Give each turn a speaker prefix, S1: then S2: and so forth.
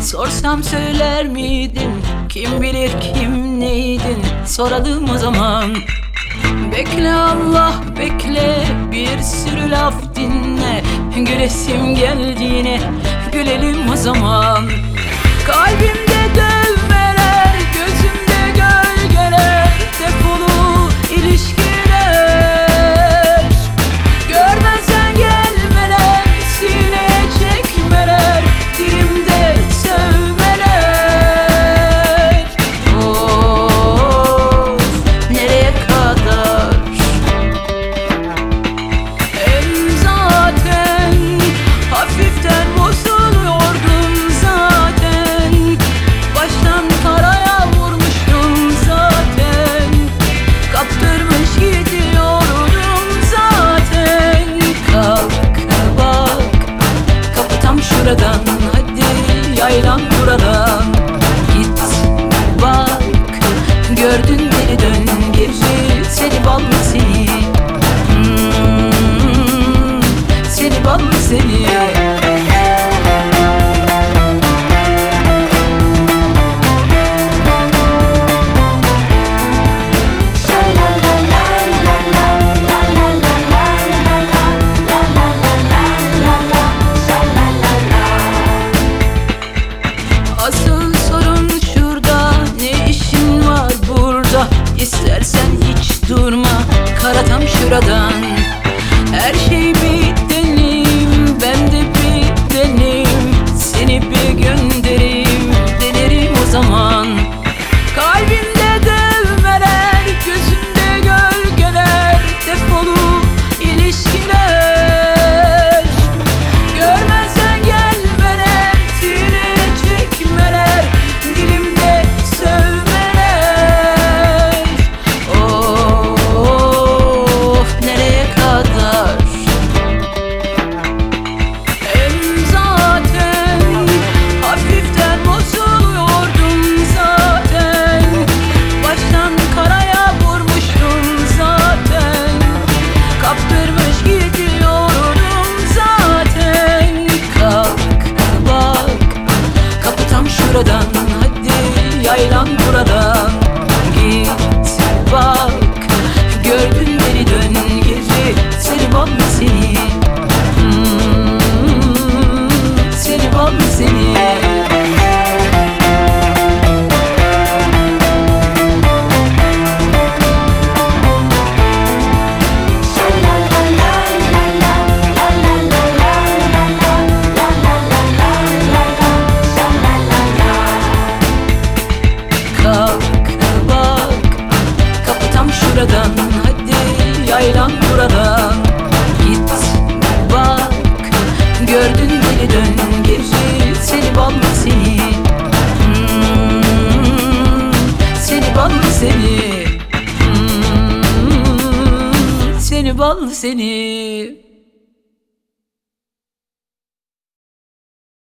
S1: Sorsam söyler miydin? Kim bilir kim neydin? Soralım o zaman. Bekle Allah bekle, bir sürü laf dinle. Gülesim geldi yine, gülelim o zaman. Kalbimde dövmeler, gözümde gölgeler, defolu ilişkiler. Görmezsen gelmeler, sineye çekmeler, dilimde sövmeler. Of, nereye kadar? Hem zaten hafiften bozuluyordum zaten. Baştan karaya vurmuştum zaten. Kaptırmış gidiyorum zaten. Kalk bak, kapı tam şuradan. Hadi yaylan buradan. Git bak, gördün beni dön geri. Seni ballı seni, seni ballı seni. Asıl sorun şurada, ne işin var burada? İstersen hiç durma, kara tam şuradan. Her şey bittenim, ben de bittenim. Seni bir göndereyim, denerim o zaman. Kalbimde dövmeler, gözümde gölgeler, defolu ilişkiler. Görmezsen gelmeler, sineye çekmeler, dilimde sövmeler. Of, nereye kadar? Hem zaten hafiften bozuluyordum zaten. Baştan karaya vurmuştum zaten. Kaptırmış gidiyorum zaten. Kalk bak, kapı tam şuradan. Hadi yaylan buradan. Git bak, gördün beni dön geri. Seni ballı seni, seni ballı seni. Kalk bak, kapı tam şuradan. Hadi yaylan buradan. Git bak, gördün beni dön geri. Seni ballı seni, seni ballı seni, seni ballı seni.